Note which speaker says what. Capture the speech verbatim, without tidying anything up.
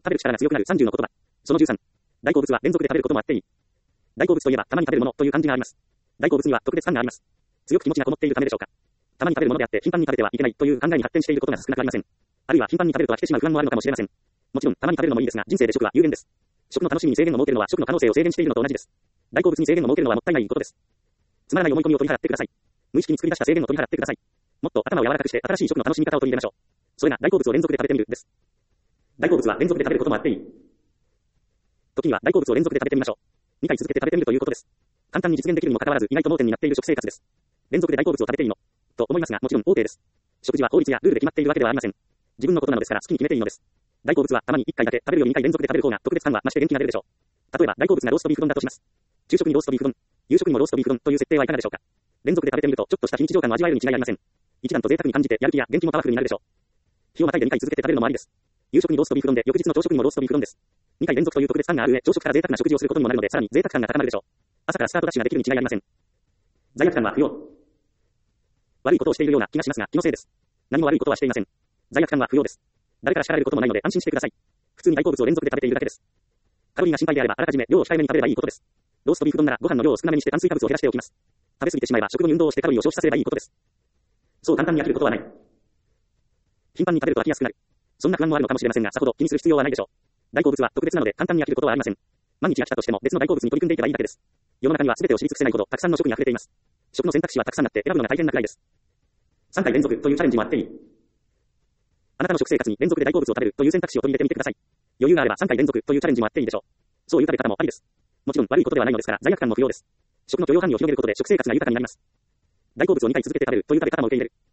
Speaker 1: 食べる力が強くなるさんじゅうの言葉。そのじゅうさん。大好物は連続で食べることもあっていい。大好物といえば、たまに食べるものという感じがあります。大好物には特別感があります。強く気持ちがこもっているためでしょうか。たまに食べるものであって、頻繁に食べてはいけないという考えに発展していることが少なくありません。あるいは頻繁に食べると飽きてしまう不安もあるのかもしれません。もちろん、たまに食べるのもいいですが、人生で食は有限です。食の楽しみに制限を設けるのは食の可能性を制限しているのと同じです。大好物に制限を設けるのはもったいないことです。つまらない思い込みを取り払ってください。無意識に作り出した制限を取り払ってください。もっと頭を柔らかくして新しい食の楽しみ方を取り入れましょう。それが大好物を連続で食べてみるです。大好物は連続で食べることもあっていい。時には大好物を連続で食べてみましょう。にかい続けて食べてみるということです。簡単に実現できるにもかかわらず意外と盲点になっている食生活です。連続で大好物を食べていいのと思いますが、もちろん OK です。食事は法律やルールで決まっているわけではありません。自分のことなのですから好きに決めていいのです。大好物はたまにいっかいだけ食べるよりにかい連続で食べる方が特別感は増して元気が出るでしょう。例えば大好物がローストビーフ丼だとします。昼食にローストビーフ丼、夕食にもローストビーフ丼という設定はいかがでしょうか。連続で食べてみるとちょっとした非日常感を味わえるに違いありません。一段と贅沢に感じてやる気や元気もパワフルになるでしょう。日をまたいでにかい続けて食べるのもありです。夕食にローストビーフ丼で翌日の朝食にもローストビーフ丼です。にかい連続という特別感がある上、朝食から贅沢な食事をすることにもなるので、さらに贅沢感が高まるでしょう。朝からスタートダッシュができるに違いありません。罪悪感は不要。悪いことをしているような気がしますが、気のせいです。何も悪いことはしていません。罪悪感は不要です。誰から叱られることもないので安心してください。普通に大好物を連続で食べているだけです。カロリーが心配であれば、あらかじめ量を控えめに食べればいいことです。ローストビーフ丼ならご飯の量を少なめにして炭水化物を減らしておきます。食べ過ぎてしまえば食後に運動をしてカロリーを消費させればいいことです。そう簡単に飽きることはない。頻繁に食べると飽きやすくなる。そんな不安もあるのかもしれませんが、さほど気にする必要はないでしょう。大好物は特別なので簡単に飽きることはありません。毎日飽きたとしても別の大好物に取り組んでいけばいいだけです。世の中には全てを知り尽くせないほどたくさんの食に溢れています。食の選択肢はたくさんあって選ぶのが大変なくらいです。さんかい連続というチャレンジもあっていい。あなたの食生活に連続で大好物を食べるという選択肢を取り入れてみてください。余裕があればさんかい連続というチャレンジもあっていいでしょう。そういう食べ方もありです。もちろん悪いことではないのですから罪悪感も不要です。食の許容範囲を広げることで食生活が豊かになります。大好物をにかい続けて食べるという食べ方も受け入れる。